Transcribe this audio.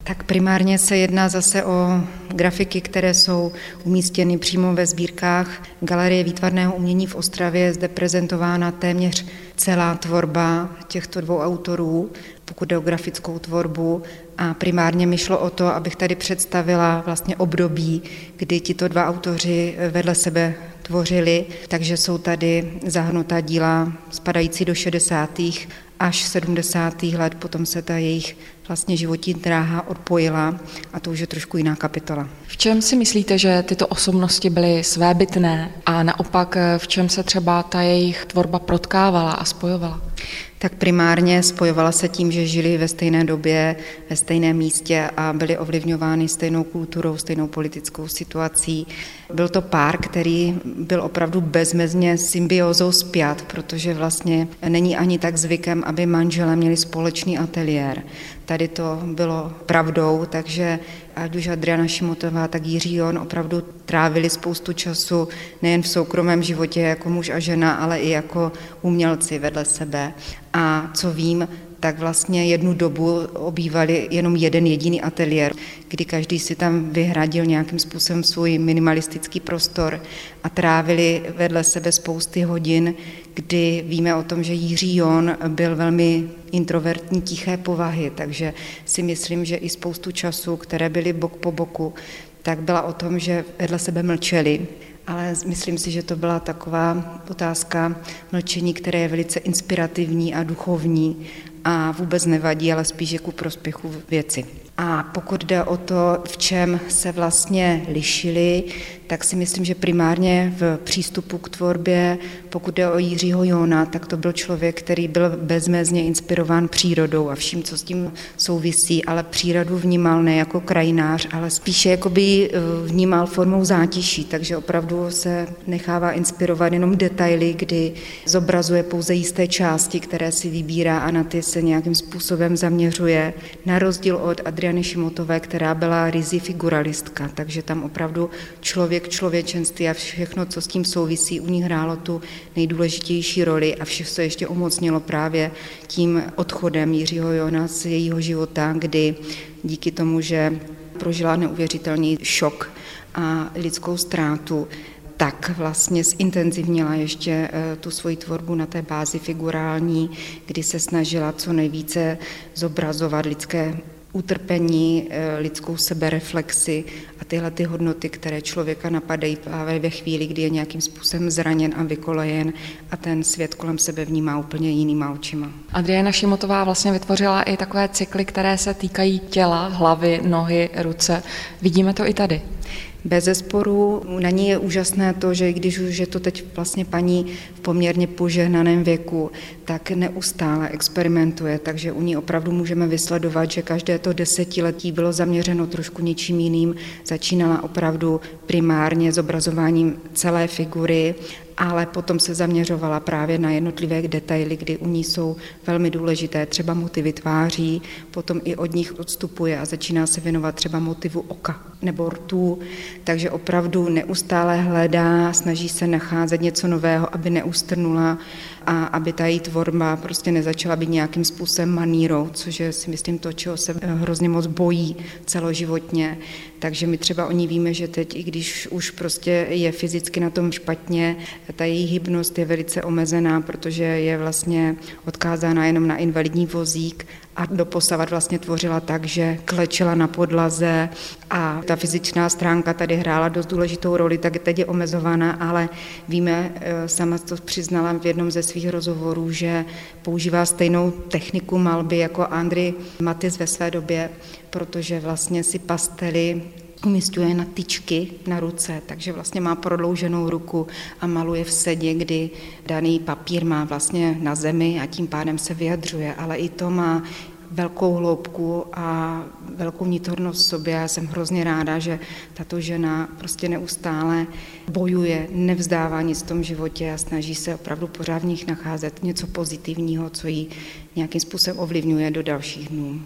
Tak primárně se jedná zase o grafiky, které jsou umístěny přímo ve sbírkách Galerie výtvarného umění v Ostravě. Je zde prezentována téměř celá tvorba těchto dvou autorů, pokud jde o grafickou tvorbu. A primárně mi šlo o to, abych tady představila vlastně období, kdy tito dva autoři vedle sebe tvořili, takže jsou tady zahrnutá díla spadající do 60. až 70. let, potom se ta jejich vlastně životní dráha odpojila a to už je trošku jiná kapitola. V čem si myslíte, že tyto osobnosti byly svébytné a naopak v čem se třeba ta jejich tvorba protkávala a spojovala? Tak primárně spojovala se tím, že žili ve stejné době, ve stejném místě a byli ovlivňováni stejnou kulturou, stejnou politickou situací. Byl to pár, který byl opravdu bezmezně symbiózou spjat, protože vlastně není ani tak zvykem, aby manželé měli společný ateliér. Tady to bylo pravdou, takže ať už Adriana Šimotová, tak Jiří John opravdu trávili spoustu času nejen v soukromém životě jako muž a žena, ale i jako umělci vedle sebe. A co vím, tak vlastně jednu dobu obývali jenom jeden jediný ateliér, kdy každý si tam vyhradil nějakým způsobem svůj minimalistický prostor a trávili vedle sebe spousty hodin, kdy víme o tom, že Jiří John byl velmi introvertní, tiché povahy, takže si myslím, že i spoustu času, které byly bok po boku, tak byla o tom, že vedle sebe mlčeli. Ale myslím si, že to byla taková otázka mlčení, které je velice inspirativní a duchovní a vůbec nevadí, ale spíš je ku prospěchu věci. A pokud jde o to, v čem se vlastně lišili, tak si myslím, že primárně v přístupu k tvorbě, pokud jde o Jiřího Johna, tak to byl člověk, který byl bezmezně inspirován přírodou a vším, co s tím souvisí, ale přírodu vnímal ne jako krajinář, ale spíše jakoby vnímal formou zátiší, takže opravdu se nechává inspirovat jenom detaily, kdy zobrazuje pouze jisté části, které si vybírá a na ty se nějakým způsobem zaměřuje, na rozdíl od Adriany Šimotové, která byla ryzí figuralistka, takže tam opravdu člověčenství a všechno, co s tím souvisí, u ní hrálo tu nejdůležitější roli a vše se ještě umocnilo právě tím odchodem Jiřího Johna z jejího života, kdy díky tomu, že prožila neuvěřitelný šok a lidskou ztrátu, tak vlastně zintenzivnila ještě tu svoji tvorbu na té bázi figurální, kdy se snažila co nejvíce zobrazovat lidské utrpení, lidskou sebereflexi a tyhle ty hodnoty, které člověka napadají právě ve chvíli, kdy je nějakým způsobem zraněn a vykolejen a ten svět kolem sebe vnímá úplně jinýma očima. Adriana Šimotová vlastně vytvořila i takové cykly, které se týkají těla, hlavy, nohy, ruce. Vidíme to i tady. Bezesporu na ní je úžasné to, že když už je to teď vlastně paní v poměrně požehnaném věku, tak neustále experimentuje, takže u ní opravdu můžeme vysledovat, že každé to desetiletí bylo zaměřeno trošku něčím jiným. Začínala opravdu primárně zobrazováním celé figury, ale potom se zaměřovala právě na jednotlivé detaily, kdy u ní jsou velmi důležité, třeba motivy tváří, potom i od nich odstupuje a začíná se věnovat třeba motivu oka nebo rtů, takže opravdu neustále hledá, snaží se nacházet něco nového, aby neustrnula a aby ta její tvorba prostě nezačala být nějakým způsobem manírou, což je si myslím to, čeho se hrozně moc bojí celoživotně. Takže my třeba o ní víme, že teď, i když už prostě je fyzicky na tom špatně, ta její hybnost je velice omezená, protože je vlastně odkázána jenom na invalidní vozík a doposavat vlastně tvořila tak, že klečela na podlaze a ta fyzická stránka tady hrála dost důležitou roli, tak teď je omezovaná, ale víme, sama to přiznala v jednom ze svých rozhovorů, že používá stejnou techniku malby jako Andrej Matis ve své době, protože vlastně si pastely umísťuje na tyčky na ruce, takže vlastně má prodlouženou ruku a maluje v sedě, kdy daný papír má vlastně na zemi a tím pádem se vyjadřuje, ale i to má velkou hloubku a velkou vnitřnost v sobě. Já jsem hrozně ráda, že tato žena prostě neustále bojuje, nevzdává nic v tom životě a snaží se opravdu pořád v nich nacházet něco pozitivního, co ji nějakým způsobem ovlivňuje do dalších dnů.